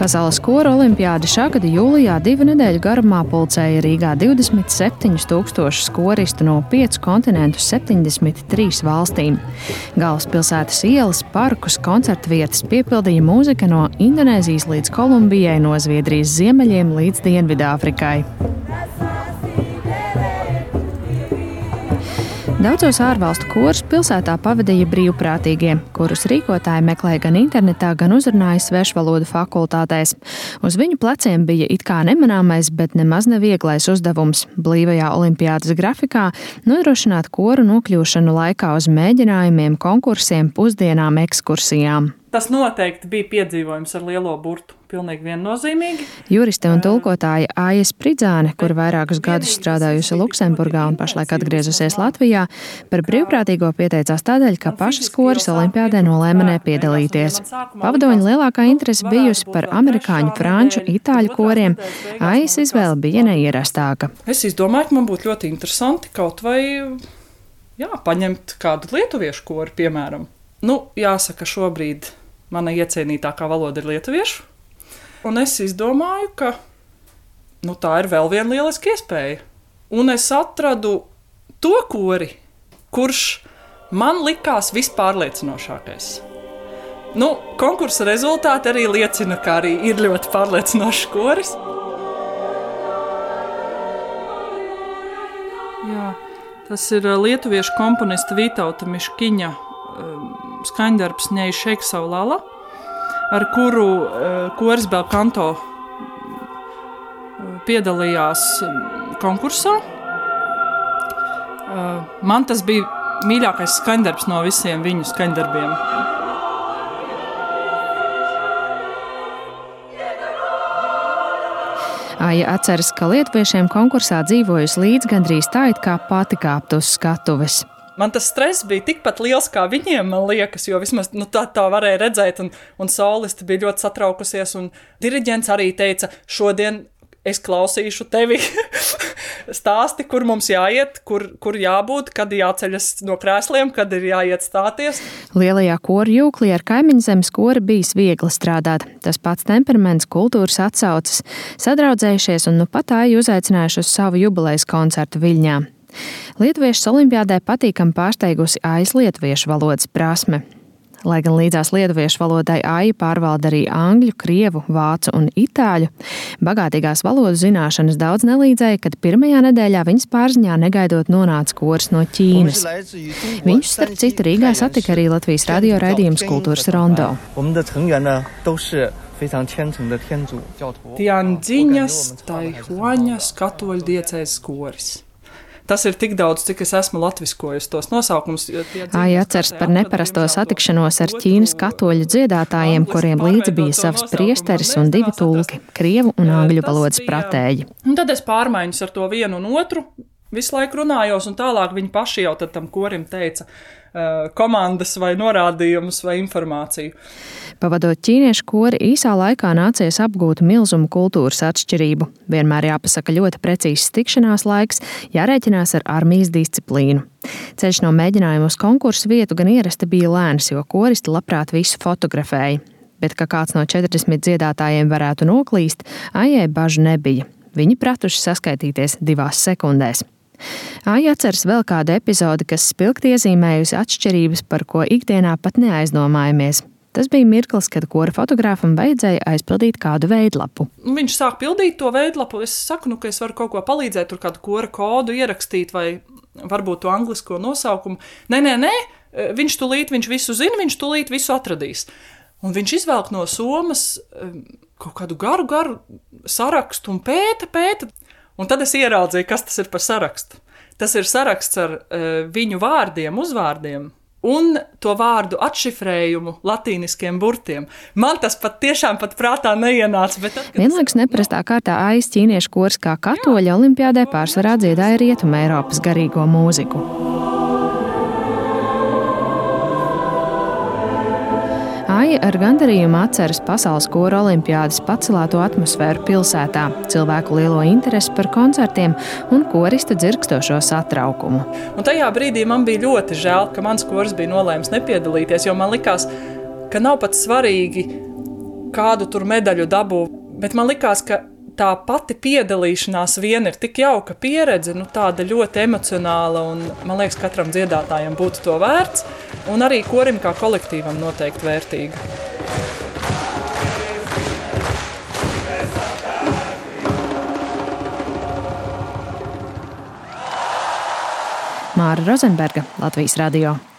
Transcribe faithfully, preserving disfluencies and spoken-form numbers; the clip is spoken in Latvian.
Pasaules koru olimpiāde šā gada jūlijā divu nedēļu garumā pulcēja Rīgā divdesmit septiņus tūkstošus koristu no piecu kontinentu septiņdesmit trīs valstīm. Galvaspilsētas ielas, parkus, koncertu vietas piepildīja mūzika no Indonēzijas līdz Kolumbijai, no Zviedrijas ziemeļiem līdz Dienvidāfrikai. Daudzos ārvalstu korus pilsētā pavadīja brīvprātīgie, kurus rīkotāji meklēja gan internetā, gan uzrunāja svešvalodu fakultātēs. Uz viņu pleciem bija it kā nemanāmais, bet nemaz nevieglais uzdevums blīvajā olimpiādes grafikā nodrošināt koru nokļūšanu laikā uz mēģinājumiem, konkursiem, pusdienām, ekskursijām. Tas noteikti bija piedzīvojums ar lielo burtu, pilnīgi viennozīmīgi. Juriste un tulkotāja Aija Spridzāne, kur vairākus gadus strādājusi Luksemburgā un pašlaik atgriezusies Latvijā, par brīvprātīgo pieteicās tādēļ, ka pašas koris olimpiādē nolēma nepiedalīties. Pavadoņa lielākā interese bijusi par amerikāņu, franču, itāļu koriem. Aijas izvēle bija neierastāka. Es izdomāju, ka man būtu ļoti interesanti kaut vai jā, paņemt kādu lietuviešu kori, piemēram. Nu, jāsaka, šobrīd mana iecienītākā valoda ir lietuviešu, un es izdomāju, ka nu, tā ir vēl viena lieliska iespēja. Un es atradu to kori, kurš man likās vispārliecinošākais. Nu, konkursa rezultāti arī liecina, ka arī ir ļoti pārliecinošs koris. Jā, tas ir lietuviešu komponista Vytauta Miškiņa skaņdarbs Ņej šeik savu lala, ar kuru koris Belkanto piedalījās konkursā. Man tas bija mīļākais skaņdarbs no visiem viņu skaņdarbiem. Aija atceras, ka lietuviešiem konkursā dzīvojusi līdz gandrīz tā, it kā pati kāpt uz skatuves. Man tas stress bija tikpat liels kā viņiem, man liekas, jo vismaz nu, tā, tā varēja redzēt, un, un solisti bija ļoti satraukusies, un diriģents arī teica, šodien es klausīšu tevi stāsti, kur mums jāiet, kur, kur jābūt, kad jāceļas no krēsliem, kad ir jāiet stāties. Lielajā koru jūklī ar kaimiņzemes kori bijis viegli strādāt. Tas pats temperaments, kultūras atsaucas, sadraudzējušies un nu pat Aiju uzaicinājuši uz savu jubilejas koncertu Viļņā. Lietuviešus olimpiādē patīkami pārsteigusi Aijas lietuviešu valodas prasme. Lai gan līdzās lietuviešu valodai Aija pārvalda arī angļu, krievu, vācu un itāļu, bagātīgās valodu zināšanas daudz nelīdzēja, kad pirmajā nedēļā viņas pārziņā negaidot nonāca koris no Ķīnas. Viņus starp citu Rīgā satika arī Latvijas radio raidījums Kultūras Rondo. Tiandziņas Taihuaņas katoļu diecēzes koris. Tas ir tik daudz, cik es esmu latviskojusi tos nosaukumus. Aija atceras par neparasto satikšanos ar Ķīnas katoļu dziedātājiem, kuriem līdzi bija savs priesteris un divi tulki, krievu un angļu valodas pratēji. Un tad es pārmaiņus ar to vienu un otru visu laiku runājos, un tālāk viņi paši jau tad tam korim teica uh, komandas vai norādījumus vai informāciju. Pavadot ķīniešu kori, īsā laikā nācies apgūt milzumu kultūras atšķirību. Vienmēr jāpasaka ļoti precīzs tikšanās laiks, jārēķinās ar armijas disciplīnu. Ceļš no mēģinājuma uz konkursu vietu gan ierasti bija lēns, jo koristi labprāt visu fotografēja. Bet, ka kāds no četrdesmit dziedātājiem varētu noklīst, Aijai bažu nebija. Viņi pratuši saskaitīties divās sekundēs. Aija atceras vēl kādu epizodi, kas spilgti iezīmējusi atšķirības, par ko ikdienā pat neaizdomājamies. Tas bija mirklis, kad kora fotogrāfam vajadzēja aizpildīt kādu veidlapu. Viņš sāk pildīt to veidlapu, es saku, nu, ka es varu kaut ko palīdzēt, tur kādu kora kodu ierakstīt vai varbūt to anglisko nosaukumu. Nē, nē, nē, viņš tulīt, viņš visu zina, viņš tulīt visu atradīs. Un viņš izvelk no somas kaut kādu garu, garu sarakstu un pēta, pēta. Un tad es ieraudzīju, kas tas ir par sarakstu. Tas ir saraksts ar uh, viņu vārdiem, uzvārdiem un to vārdu atšifrējumu latīniskiem burtiem. Man tas pat tiešām pat prātā neienāca. Bet tad, vienlaikus neparastā kārtā Aijas ķīniešu koris kā katoļi olimpiādē pārsvarā dziedāja Rietuma Eiropas garīgo mūziku. Aija ar gandarījumu atceras pasaules koru olimpiādes pacelāto atmosfēru pilsētā, cilvēku lielo interesi par koncertiem un koristu dzirkstošo satraukumu. Un tajā brīdī man bija ļoti žēl, ka mans koris bija nolēmis nepiedalīties, jo man likās, ka nav pat svarīgi kādu tur medaļu dabū, bet man likās, ka tā pati piedalīšanās vien ir tik jauka pieredze, nu tāda ļoti emocionāla, un man liekas, katram dziedātājam būtu to vērts, un arī korim kā kolektīvam noteikti vērtīga. Māra Rozenberga, Latvijas radio.